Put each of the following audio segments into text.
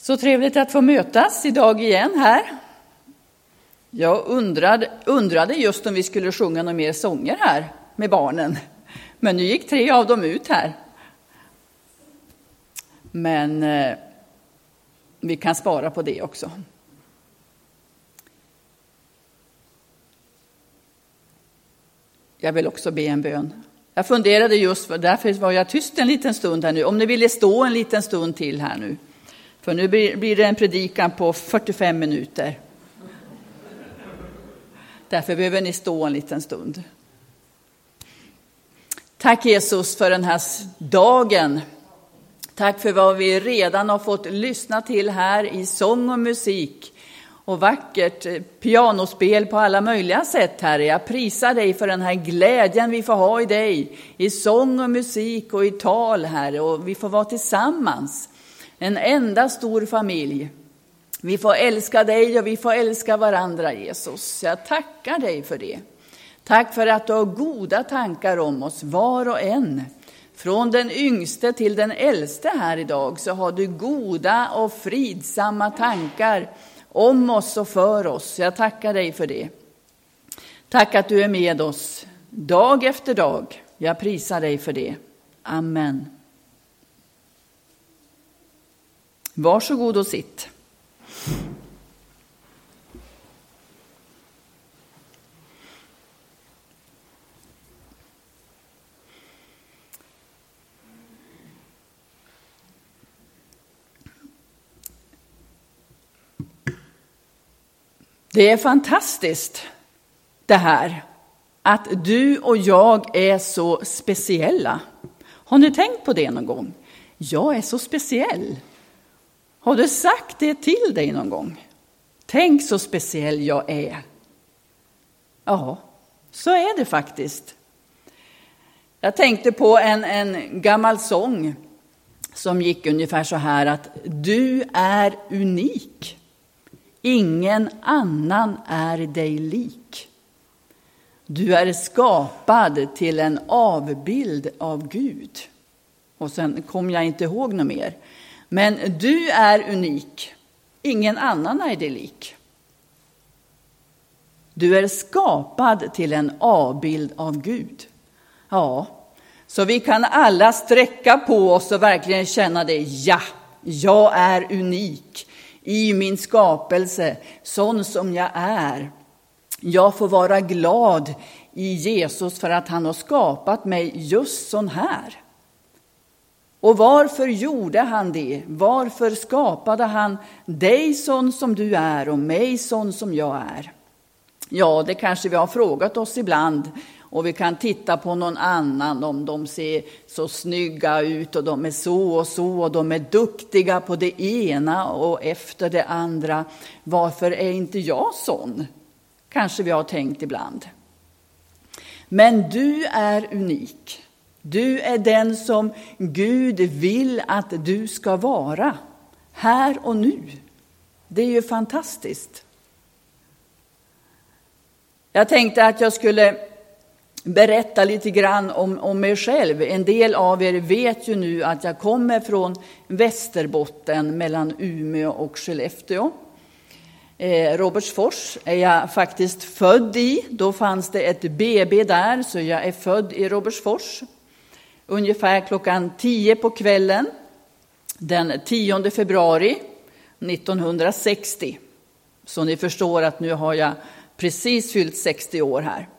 Så trevligt att få mötas idag igen här. Jag undrade just om vi skulle sjunga några mer sånger här med barnen. Men nu gick 3 av dem ut här. Men vi kan spara på det också. Jag vill också be en bön. Jag funderade just, därför var jag tyst en liten stund här nu. Om ni ville stå en liten stund till här nu. För nu blir det en predikan på 45 minuter. Därför behöver ni stå en liten stund. Tack Jesus för den här dagen. Tack för vad vi redan har fått lyssna till här i sång och musik. Och vackert pianospel på alla möjliga sätt, Herre. Jag prisar dig för den här glädjen vi får ha i dig. I sång och musik och i tal, Herre. Och vi får vara tillsammans. En enda stor familj. Vi får älska dig och vi får älska varandra, Jesus. Jag tackar dig för det. Tack för att du har goda tankar om oss, var och en. Från den yngste till den äldste här idag så har du goda och fridsamma tankar om oss och för oss. Jag tackar dig för det. Tack att du är med oss dag efter dag. Jag prisar dig för det. Amen. Varsågod och sitt. Det är fantastiskt det här att du och jag är så speciella. Har ni tänkt på det någon gång? Jag är så speciell. Har du sagt det till dig någon gång? Tänk så speciell jag är. Ja, så är det faktiskt. Jag tänkte på en gammal sång som gick ungefär så här att du är unik. Ingen annan är dig lik. Du är skapad till en avbild av Gud. Och sen kom jag inte ihåg något mer. Men du är unik. Ingen annan är dig lik. Du är skapad till en avbild av Gud. Ja, så vi kan alla sträcka på oss och verkligen känna det. Ja, jag är unik i min skapelse, sån som jag är. Jag får vara glad i Jesus för att han har skapat mig just sån här. Och varför gjorde han det? Varför skapade han dig sån som du är och mig sån som jag är? Ja, det kanske vi har frågat oss ibland. Och vi kan titta på någon annan om de ser så snygga ut och de är så och så och de är duktiga på det ena och efter det andra. Varför är inte jag sån? Kanske vi har tänkt ibland. Men du är unik. Du är den som Gud vill att du ska vara här och nu. Det är ju fantastiskt. Jag tänkte att jag skulle berätta lite grann om mig själv. En del av er vet ju nu att jag kommer från Västerbotten mellan Umeå och Skellefteå. Robertsfors är jag faktiskt född i. Då fanns det ett BB där, så jag är född i Robertsfors. Ungefär klockan 10 på kvällen den 10 februari 1960. Så ni förstår att nu har jag precis fyllt 60 år här.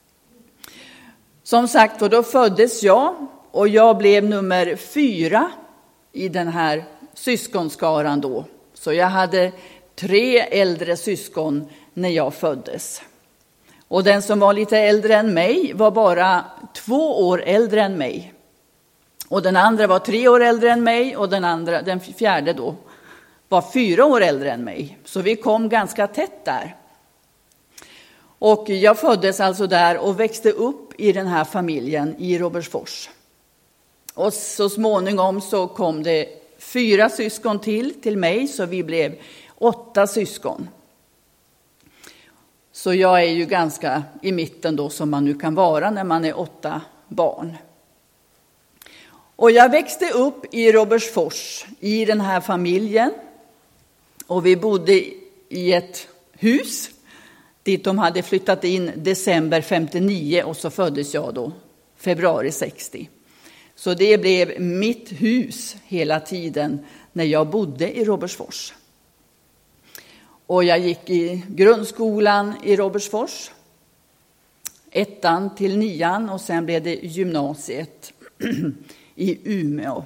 Som sagt, och då föddes jag och jag blev nummer 4 i den här syskonskaran då. Så jag hade 3 äldre syskon när jag föddes. Och den som var lite äldre än mig var bara 2 år äldre än mig. Och den andra var 3 år äldre än mig och den fjärde då var 4 år äldre än mig. Så vi kom ganska tätt där. Och jag föddes alltså där och växte upp i den här familjen i Robertsfors. Och så småningom så kom det 4 syskon till mig, så vi blev 8 syskon. Så jag är ju ganska i mitten då, som man nu kan vara när man är 8 barn. Och jag växte upp i Robertsfors i den här familjen. Och vi bodde i ett hus dit de hade flyttat in december 59 och så föddes jag då februari 60. Så det blev mitt hus hela tiden när jag bodde i Robertsfors. Och jag gick i grundskolan i Robertsfors, 1:an till 9:an, och sen blev det gymnasiet i Umeå.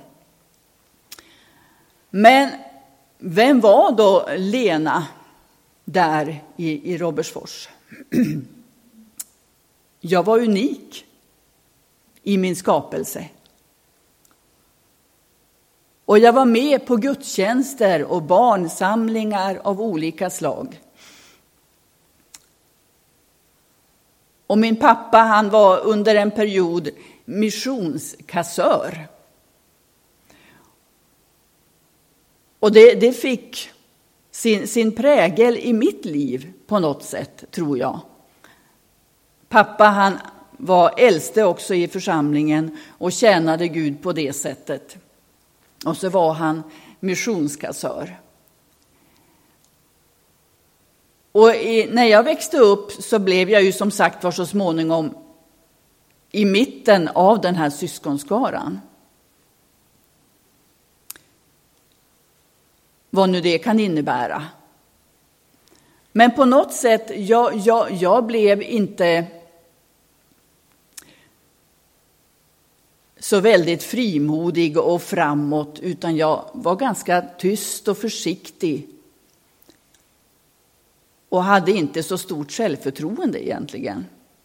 Men vem var då Lena där i Robertsfors? Jag var unik i min skapelse. Och jag var med på gudstjänster och barnsamlingar av olika slag. Och min pappa, han var under en period missionskassör. Och det fick sin prägel i mitt liv på något sätt, tror jag. Pappa, han var äldste också i församlingen och tjänade Gud på det sättet. Och så var han missionskassör. Och när jag växte upp så blev jag ju som sagt var så småningom i mitten av den här syskonskaran. Vad nu det kan innebära. Men på något sätt, jag blev inte så väldigt frimodig och framåt, utan jag var ganska tyst och försiktig. Och hade inte så stort självförtroende egentligen.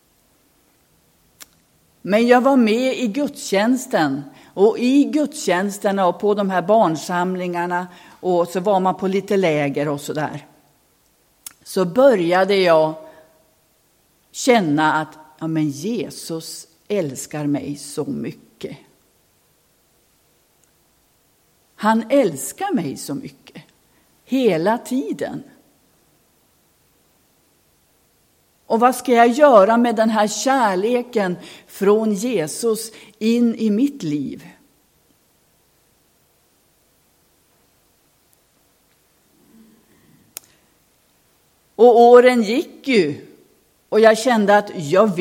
Men jag var med i gudstjänsten. Och i gudstjänsterna och på de här barnsamlingarna, och så var man på lite läger och sådär. Så började jag känna att men Jesus älskar mig så mycket. Han älskar mig så mycket. Hela tiden. Och vad ska jag göra med den här kärleken från Jesus in i mitt liv? Och åren gick ju. Och jag kände att jag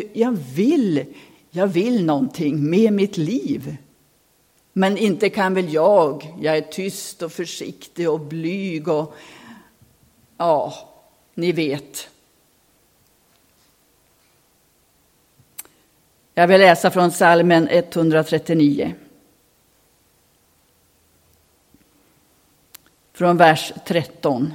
vill någonting med mitt liv. Men inte kan väl jag är tyst och försiktig och blyg och ja, ni vet. Jag vill läsa från Psalmen 139. Från vers 13.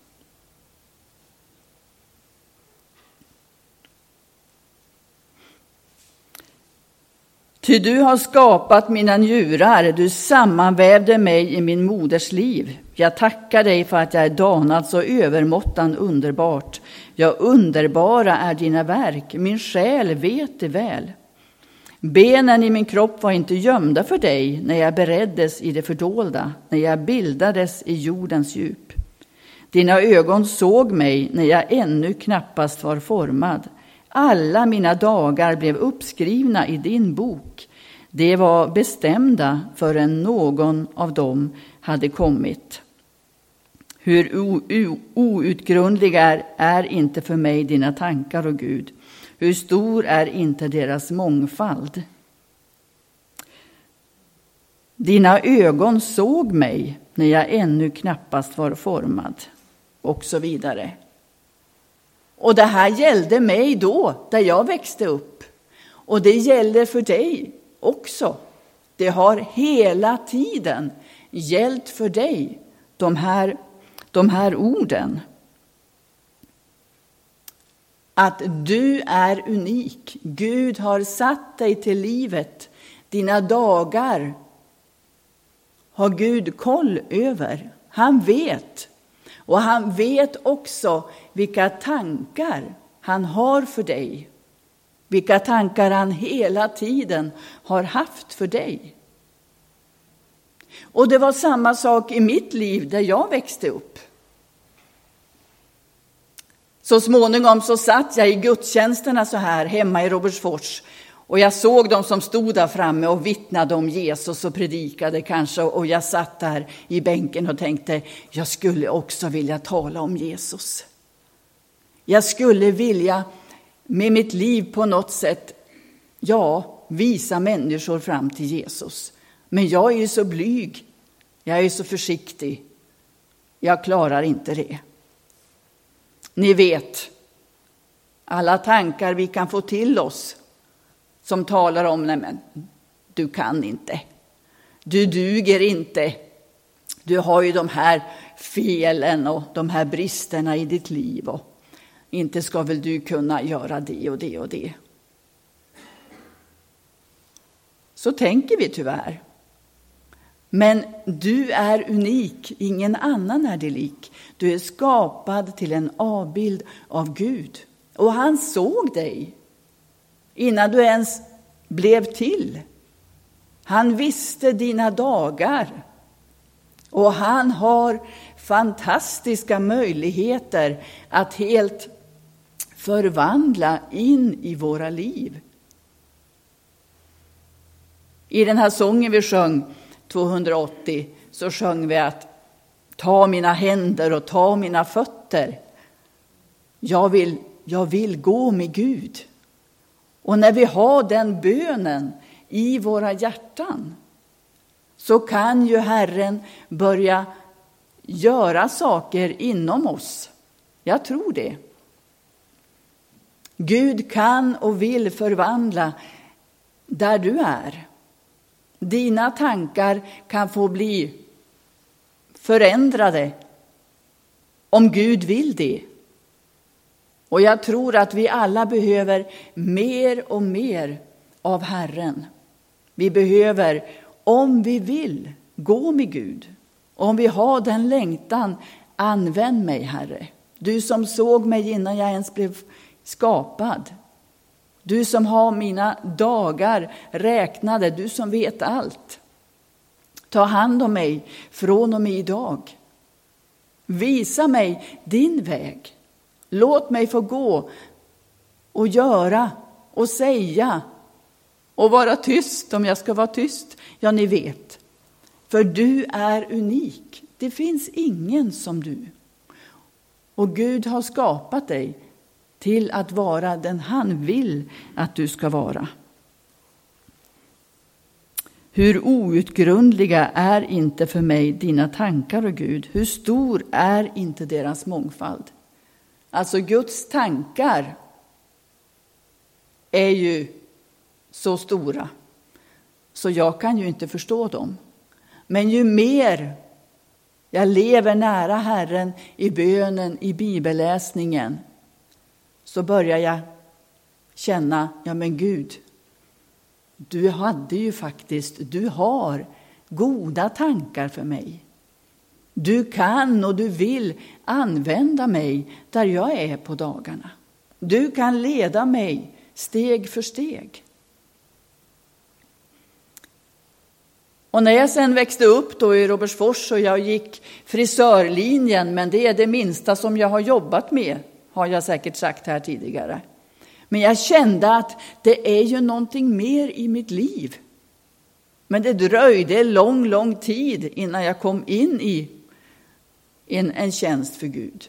Ty du har skapat mina njurar, du sammanvävde mig i min moders liv. Jag tackar dig för att jag är danad så övermåttan underbart. Ja, underbara är dina verk, min själ vet det väl. Benen i min kropp var inte gömda för dig när jag bereddes i det fördolda, när jag bildades i jordens djup. Dina ögon såg mig när jag ännu knappast var formad. Alla mina dagar blev uppskrivna i din bok. Det var bestämda förrän någon av dem hade kommit. Hur outgrundliga är inte för mig dina tankar, och Gud. Hur stor är inte deras mångfald. Dina ögon såg mig när jag ännu knappast var formad. Och så vidare. Och det här gällde mig då, där jag växte upp. Och det gäller för dig också. Det har hela tiden gällt för dig, de här orden. Att du är unik. Gud har satt dig till livet. Dina dagar har Gud koll över. Han vet. Och han vet också vilka tankar han har för dig. Vilka tankar han hela tiden har haft för dig. Och det var samma sak i mitt liv där jag växte upp. Så småningom så satt jag i gudstjänsterna så här hemma i Robertsfors. Och jag såg dem som stod där framme och vittnade om Jesus och predikade kanske. Och jag satt där i bänken och tänkte, jag skulle också vilja tala om Jesus. Jag skulle vilja med mitt liv på något sätt, visa människor fram till Jesus. Men jag är ju så blyg, jag är så försiktig. Jag klarar inte det. Ni vet, alla tankar vi kan få till oss som talar om, nej men du kan inte, du duger inte, du har ju de här felen och de här bristerna i ditt liv och inte ska väl du kunna göra det och det och det. Så tänker vi tyvärr. Men du är unik, ingen annan är dig lik. Du är skapad till en avbild av Gud. Och han såg dig innan du ens blev till. Han visste dina dagar. Och han har fantastiska möjligheter att helt förvandla in i våra liv. I den här sången vi sjöng 280 så sjöng vi att ta mina händer och ta mina fötter. Jag vill gå med Gud. Och när vi har den bönen i våra hjärtan så kan ju Herren börja göra saker inom oss. Jag tror det. Gud kan och vill förvandla där du är. Dina tankar kan få bli förändrade om Gud vill det. Och jag tror att vi alla behöver mer och mer av Herren. Vi behöver, om vi vill, gå med Gud. Om vi har den längtan, använd mig, Herre. Du som såg mig innan jag ens blev skapad. Du som har mina dagar räknade, du som vet allt. Ta hand om mig från och med idag. Visa mig din väg. Låt mig få gå och göra och säga och vara tyst om jag ska vara tyst. Ja, ni vet. För du är unik. Det finns ingen som du. Och Gud har skapat dig till att vara den han vill att du ska vara. Hur outgrundliga är inte för mig dina tankar, och Gud? Hur stor är inte deras mångfald? Alltså Guds tankar är ju så stora så jag kan ju inte förstå dem. Men ju mer jag lever nära Herren i bönen, i bibelläsningen, så börjar jag känna, ja men Gud, du har goda tankar för mig. Du kan och du vill använda mig där jag är på dagarna. Du kan leda mig steg för steg. Och när jag sen växte upp då i Robertsfors och jag gick frisörlinjen, men det är det minsta som jag har jobbat med, har jag säkert sagt här tidigare. Men jag kände att det är ju någonting mer i mitt liv. Men det dröjde lång tid innan jag kom in i en tjänst för Gud.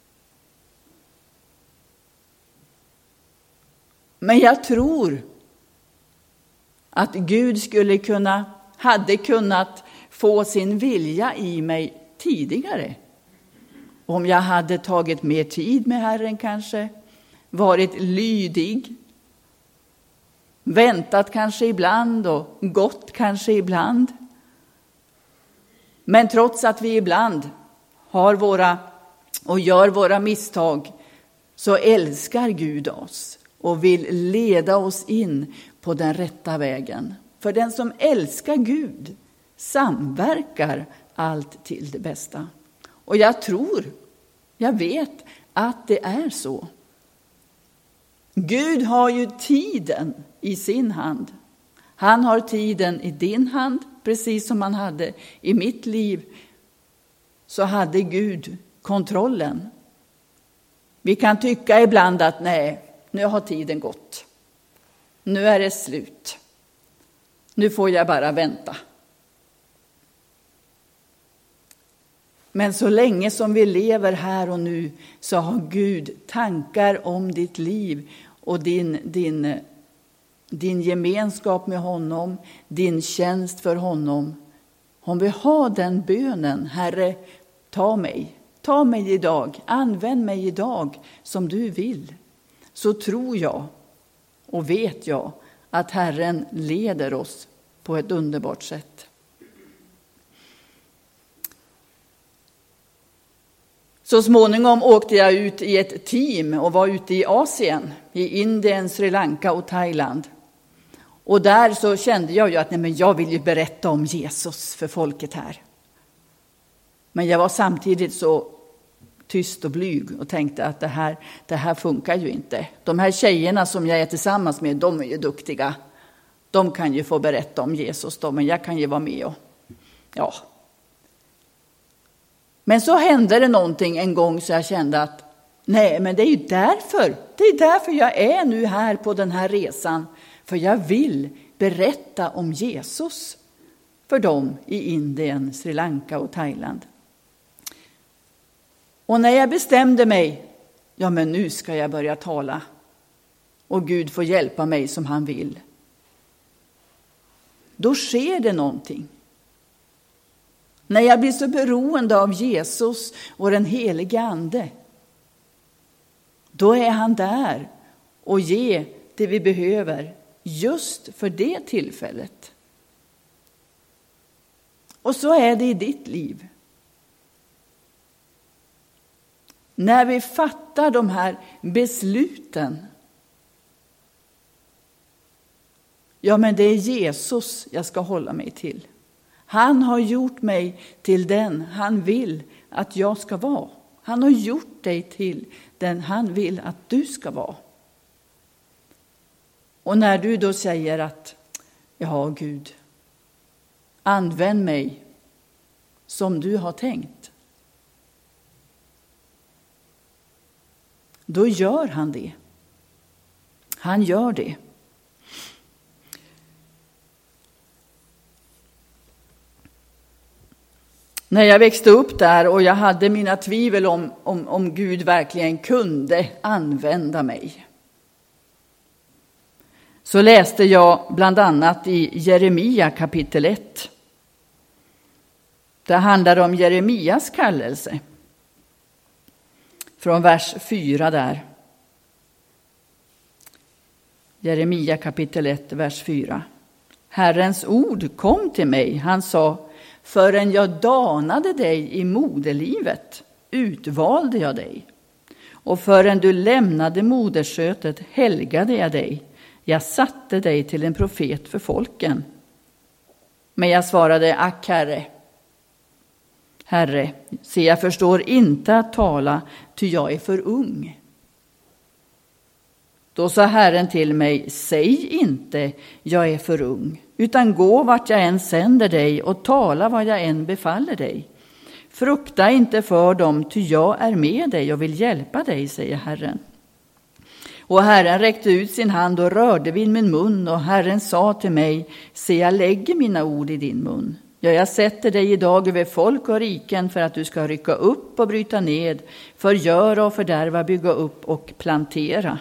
Men jag tror att Gud hade kunnat få sin vilja i mig tidigare. Om jag hade tagit mer tid med Herren kanske, varit lydig, väntat kanske ibland och gått kanske ibland. Men trots att vi ibland gör våra misstag, så älskar Gud oss och vill leda oss in på den rätta vägen. För den som älskar Gud samverkar allt till det bästa. Och jag vet att det är så. Gud har ju tiden i sin hand. Han har tiden i din hand, precis som han hade i mitt liv. Så hade Gud kontrollen. Vi kan tycka ibland att nej, nu har tiden gått. nu är det slut. Nu får jag bara vänta. Men så länge som vi lever här och nu så har Gud tankar om ditt liv och din gemenskap med honom, din tjänst för honom. Om vi har den bönen, Herre, ta mig idag, använd mig idag som du vill, så tror jag och vet jag att Herren leder oss på ett underbart sätt. Så småningom åkte jag ut i ett team och var ute i Asien, i Indien, Sri Lanka och Thailand. Och där så kände jag ju att jag vill ju berätta om Jesus för folket här. Men jag var samtidigt så tyst och blyg och tänkte att det här funkar ju inte. De här tjejerna som jag är tillsammans med, de är ju duktiga. De kan ju få berätta om Jesus då, men jag kan ju vara med och ja. Men så hände det någonting en gång så jag kände att nej, men det är ju därför jag är nu här på den här resan. För jag vill berätta om Jesus för dem i Indien, Sri Lanka och Thailand. Och när jag bestämde mig, ja men nu ska jag börja tala. Och Gud får hjälpa mig som han vill. Då sker det någonting. När jag blir så beroende av Jesus och den helige ande, då är han där och ger det vi behöver just för det tillfället. Och så är det i ditt liv. När vi fattar de här besluten, ja men det är Jesus jag ska hålla mig till. Han har gjort mig till den han vill att jag ska vara. Han har gjort dig till den han vill att du ska vara. Och när du då säger att ja Gud, använd mig som du har tänkt. Då gör han det. Han gör det. När jag växte upp där och jag hade mina tvivel om Gud verkligen kunde använda mig, så läste jag bland annat i Jeremia kapitel 1. Det handlar om Jeremias kallelse. Från vers 4 där. Jeremia kapitel 1, vers 4. Herrens ord kom till mig. Han sa, förrän jag danade dig i moderlivet utvalde jag dig. Och förrän du lämnade moderskötet helgade jag dig. Jag satte dig till en profet för folken. Men jag svarade, ack Herre, se jag förstår inte att tala, ty jag är för ung. Då sa Herren till mig, säg inte, jag är för ung, utan gå vart jag än sänder dig och tala vad jag än befaller dig. Frukta inte för dem, ty jag är med dig och vill hjälpa dig, säger Herren. Och Herren räckte ut sin hand och rörde vid min mun, och Herren sa till mig, se jag lägger mina ord i din mun. Ja, jag sätter dig idag över folk och riken för att du ska rycka upp och bryta ned, förgöra och fördärva, bygga upp och plantera.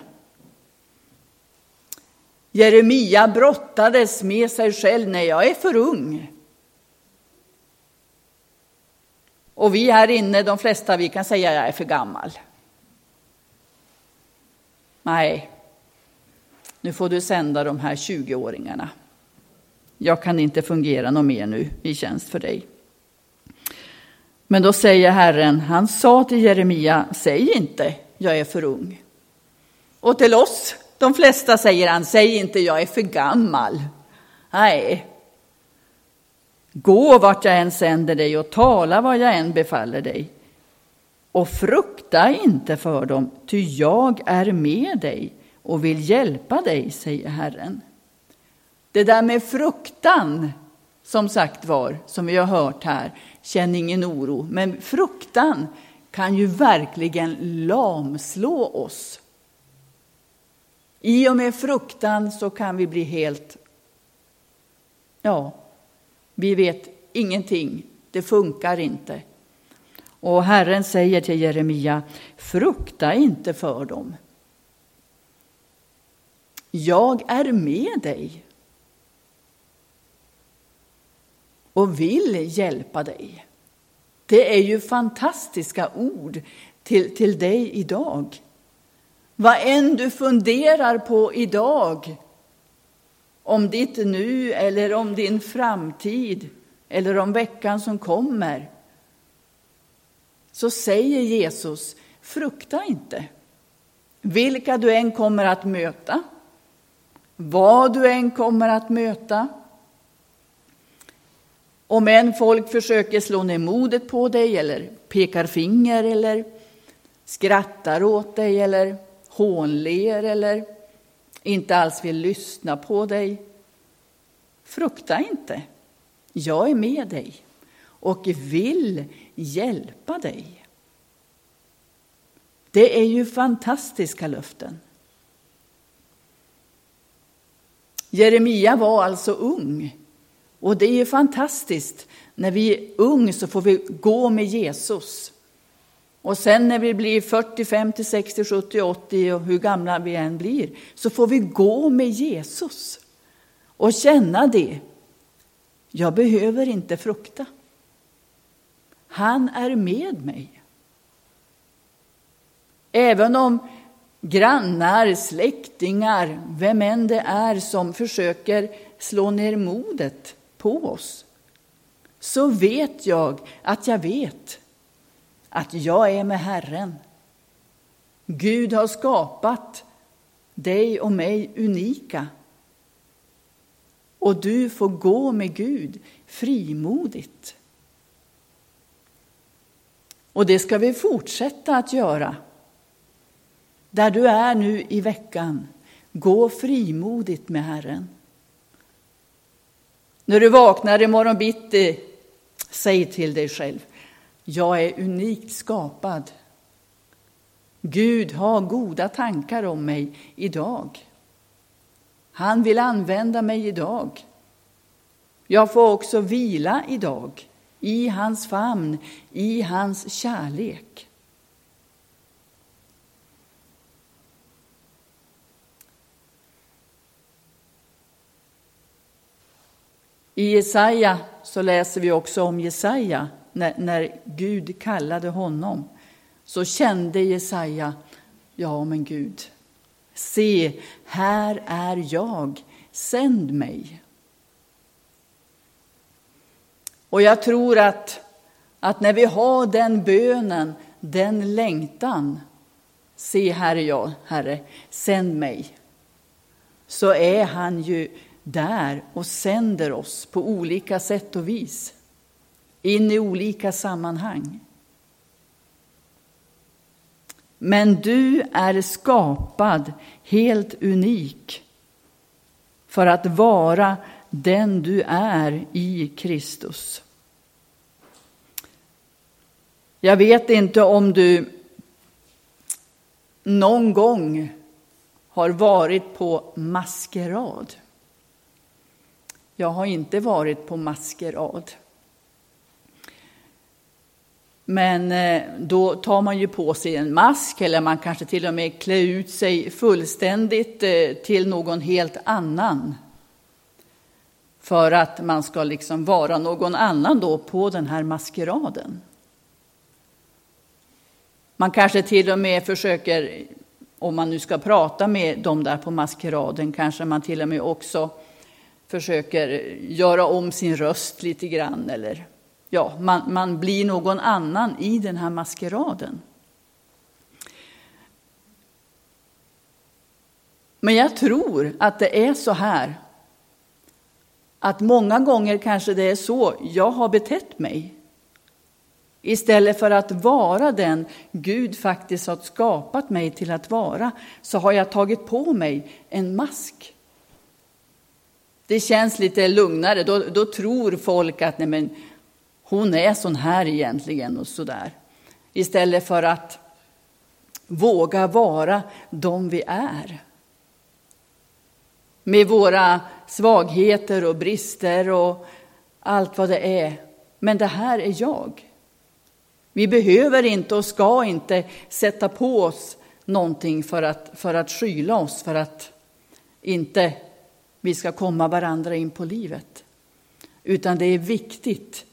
Jeremia brottades med sig själv, när jag är för ung. Och vi här inne, de flesta, vi kan säga jag är för gammal. Nej, nu får du sända de här 20-åringarna. Jag kan inte fungera något mer nu i tjänst för dig. Men då säger Herren, han sa till Jeremia, säg inte, jag är för ung. Och till oss, de flesta säger han, säg inte, jag är för gammal. Nej. Gå vart jag än sänder dig och tala vad jag än befaller dig. Och frukta inte för dem, ty jag är med dig och vill hjälpa dig, säger Herren. Det där med fruktan, som sagt var, som vi har hört här, känn ingen oro. Men fruktan kan ju verkligen lamslå oss I och med fruktan så kan vi bli helt, vi vet ingenting. Det funkar inte. Och Herren säger till Jeremia, frukta inte för dem. Jag är med dig och vill hjälpa dig. Det är ju fantastiska ord till dig idag. Vad än du funderar på idag, om ditt nu eller om din framtid eller om veckan som kommer, så säger Jesus, frukta inte. Vilka du än kommer att möta, vad du än kommer att möta. Om en folk försöker slå ner modet på dig eller pekar finger eller skrattar åt dig eller hånler eller inte alls vill lyssna på dig. Frukta inte. Jag är med dig och vill hjälpa dig. Det är ju fantastiska löften. Jeremia var alltså ung. Och det är ju fantastiskt. När vi är ung så får vi gå med Jesus. Och sen när vi blir 40, 50, 60, 70, 80 och hur gamla vi än blir, så får vi gå med Jesus. Och känna det. Jag behöver inte frukta. Han är med mig. Även om grannar, släktingar, vem än det är som försöker slå ner modet på oss, så vet jag att jag är med Herren. Gud har skapat dig och mig unika. Och du får gå med Gud frimodigt. Och det ska vi fortsätta att göra. Där du är nu i veckan, gå frimodigt med Herren. När du vaknar imorgon bitti, säg till dig själv, jag är unikt skapad. Gud har goda tankar om mig idag. Han vill använda mig idag. Jag får också vila idag i hans famn, i hans kärlek. I Jesaja så läser vi också om Jesaja. När Gud kallade honom så kände Jesaja, ja men Gud, se, här är jag, sänd mig. Och jag tror att när vi har den bönen, den längtan, se, här är jag, Herre, sänd mig, så är han ju där och sänder oss på olika sätt och vis, in i olika sammanhang. Men du är skapad helt unik för att vara den du är i Kristus. Jag vet inte om du någon gång har varit på maskerad. Jag har inte varit på maskerad. Men då tar man ju på sig en mask, eller man kanske till och med klär ut sig fullständigt till någon helt annan. För att man ska liksom vara någon annan då på den här maskeraden. Man kanske till och med försöker, om man nu ska prata med dem där på maskeraden, kanske man till och med också försöker göra om sin röst lite grann, eller man blir någon annan i den här maskeraden. Men jag tror att det är så här, att många gånger kanske det är så jag har betett mig. Istället för att vara den Gud faktiskt har skapat mig till att vara, så har jag tagit på mig en mask. Det känns lite lugnare. Då tror folk att nej, men hon är sån här egentligen och sådär. Istället för att våga vara de vi är. med våra svagheter och brister och allt vad det är. Men det här är jag. Vi behöver inte och ska inte sätta på oss någonting för att skyla oss, för att inte vi ska komma varandra in på livet. Utan det är viktigt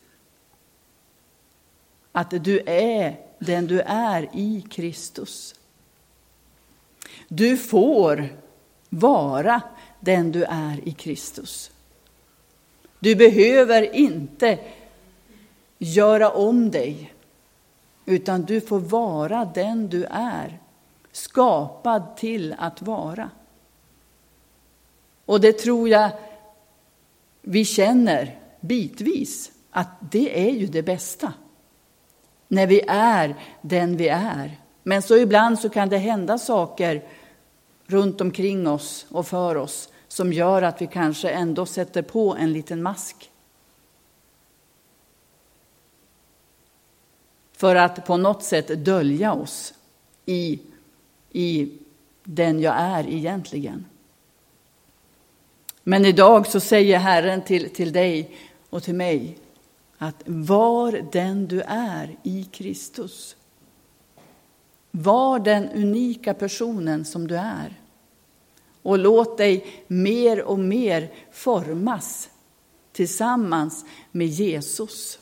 att du är den du är i Kristus. Du får vara den du är i Kristus. Du behöver inte göra om dig, utan du får vara den du är, skapad till att vara. Och det tror jag vi känner bitvis, att det är ju det bästa. När vi är den vi är. Men så ibland så kan det hända saker runt omkring oss och för oss som gör att vi kanske ändå sätter på en liten mask. För att på något sätt dölja oss i den jag är egentligen. Men idag så säger Herren till dig och till mig att var den du är i Kristus. Var den unika personen som du är. Och låt dig mer och mer formas tillsammans med Jesus.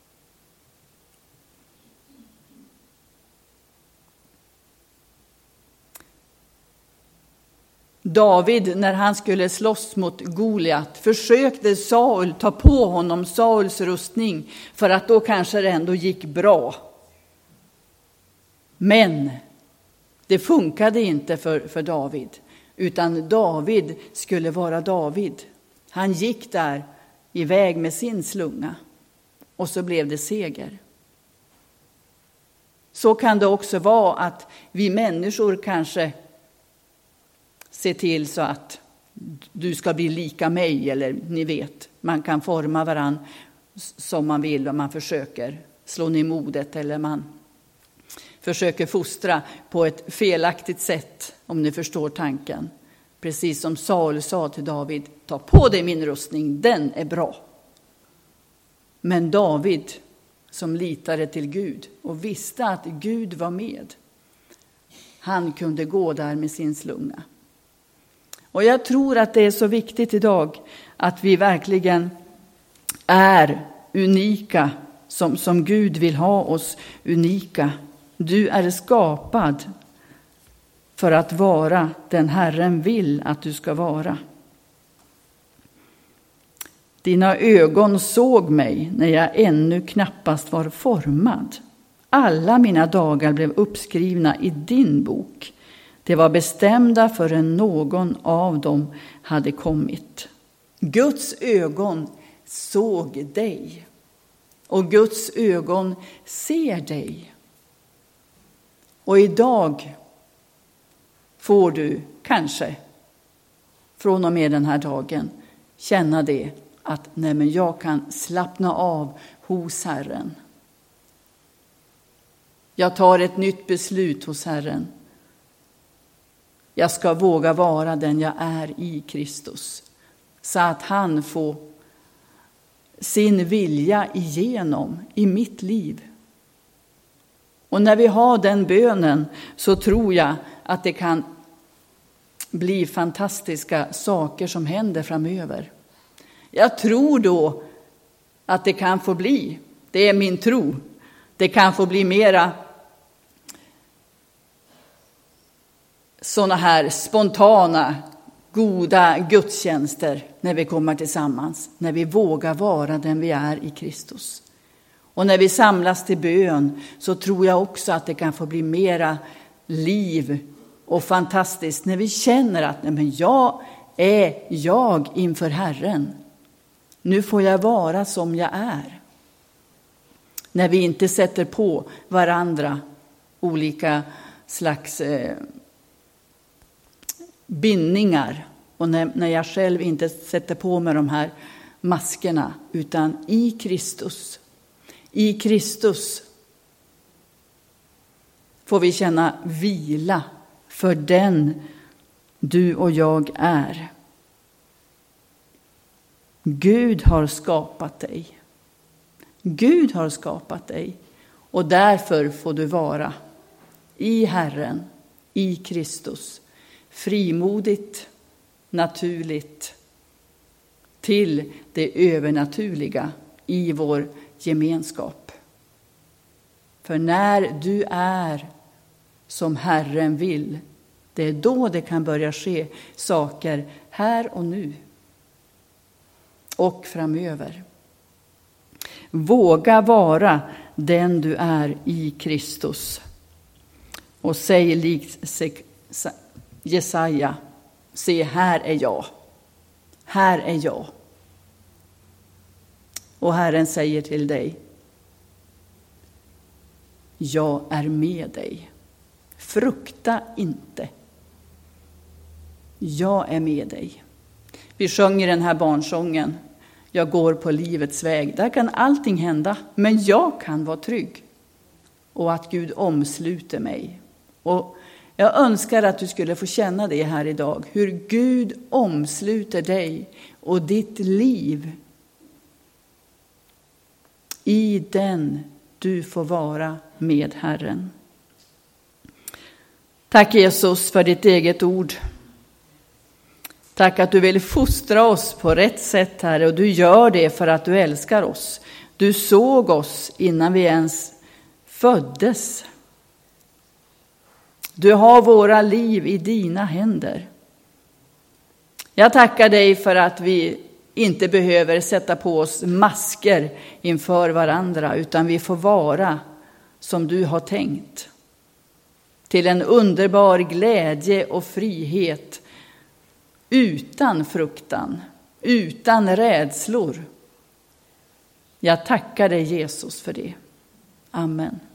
David, när han skulle slåss mot Goliat, försökte Saul ta på honom Sauls rustning för att då kanske det ändå gick bra. Men det funkade inte för David, utan David skulle vara David. Han gick där iväg med sin slunga och så blev det seger. Så kan det också vara att vi människor kanske se till så att du ska bli lika mig, eller ni vet, man kan forma varann som man vill och man försöker slå ner modet eller man försöker fostra på ett felaktigt sätt, om ni förstår tanken. Precis som Saul sa till David, ta på dig min rustning, den är bra. Men David som litade till Gud och visste att Gud var med, han kunde gå där med sin slunga. Och jag tror att det är så viktigt idag att vi verkligen är unika som Gud vill ha oss unika. Du är skapad för att vara den Herren vill att du ska vara. Dina ögon såg mig när jag ännu knappast var formad. Alla mina dagar blev uppskrivna i din bok. Det var bestämda förrän någon av dem hade kommit. Guds ögon såg dig. Och Guds ögon ser dig. Och idag får du kanske från och med den här dagen känna det att nej, men jag kan slappna av hos Herren. Jag tar ett nytt beslut hos Herren. Jag ska våga vara den jag är i Kristus. Så att han får sin vilja igenom i mitt liv. Och när vi har den bönen så tror jag att det kan bli fantastiska saker som händer framöver. Jag tror då att det kan få bli, det är min tro, det kan få bli mera såna här spontana, goda gudstjänster när vi kommer tillsammans. När vi vågar vara den vi är i Kristus. Och när vi samlas till bön så tror jag också att det kan få bli mera liv och fantastiskt. När vi känner att nej, men jag är jag inför Herren. Nu får jag vara som jag är. När vi inte sätter på varandra olika slags bindningar. Och när jag själv inte sätter på mig de här maskerna. Utan i Kristus. I Kristus får vi känna vila för den du och jag är. Gud har skapat dig. Gud har skapat dig. Och därför får du vara i Herren, i Kristus. Frimodigt, naturligt, till det övernaturliga i vår gemenskap. För när du är som Herren vill, det är då det kan börja ske saker här och nu och framöver. Våga vara den du är i Kristus. Och säg likt Jesaja, se här är jag. Här är jag. Och Herren säger till dig, jag är med dig. Frukta inte. Jag är med dig. Vi sjunger den här barnsången. Jag går på livets väg. Där kan allting hända. Men jag kan vara trygg. Och att Gud omsluter mig. Och jag önskar att du skulle få känna det här idag. Hur Gud omsluter dig och ditt liv. I den du får vara med Herren. Tack Jesus för ditt eget ord. Tack att du vill fostra oss på rätt sätt, Herre. Och du gör det för att du älskar oss. Du såg oss innan vi ens föddes. Du har våra liv i dina händer. Jag tackar dig för att vi inte behöver sätta på oss masker inför varandra. Utan vi får vara som du har tänkt. Till en underbar glädje och frihet. Utan fruktan, utan rädslor. Jag tackar dig Jesus för det. Amen.